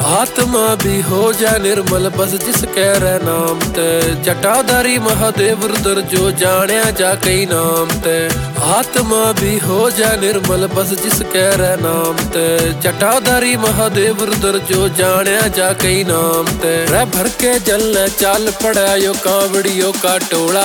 आत्मा भी हो जाए निर्मल बस जिस कह रहे नाम ते। जटाधारी महादेव रुद्र जो जाने जा कई नाम ते। आत्मा भी हो जाए निर्मल बस जिस कह रहे नाम ते। जटाधारी महादेव रुद्र जो जाने जा कई नाम ते। रह भर के जल चाल पड़ा यो कांवड़ियों का टोला।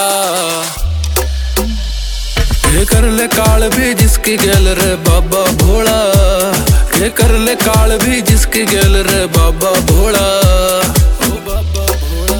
ये कर ले काल भी जिसकी गेल रे बाबा भोला। ये कर ले काल भी जिसकी गेल रे बाबा भोला। ओ बाबा भोला।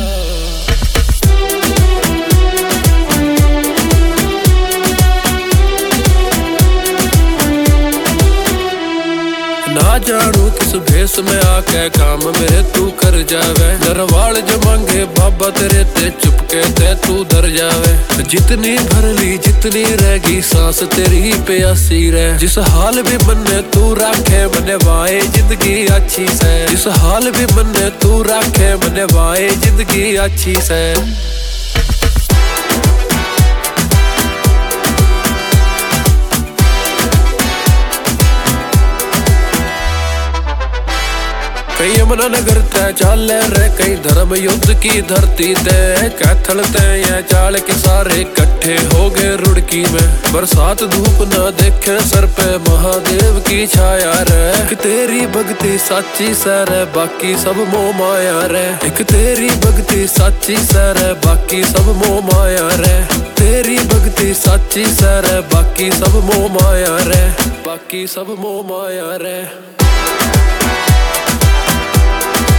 ना जानू किस भेष में आके काम मेरे तू कर जावे। नरवाल जो मांगे बाबा तेरे ते चुपके ते तू धर जावे। जितनी भर ली जितनी रहेगी सांस तेरी प्यासी रह। जिस हाल भी मन्ने तू राखे मने वाए जिंदगी अच्छी से। जिस हाल भी मन्ने तू राखे मने वाए जिंदगी अच्छी से। कई यमुना नगर ते चाले रे कई धर्म युद्ध की धरती ते। कैथल ते या चाल के सारे इकट्ठे हो गए रुड़की में। बरसात धूप न देखे सर पे महादेव की छाया रे। एक तेरी भक्ति साची सर बाकी सब मोह माया रे। एक तेरी भक्ति साची सर बाकी सब मोह माया रे। तेरी भक्ति साची सर बाकी सब मोह माया रे। बाकी सब मोह माया रे।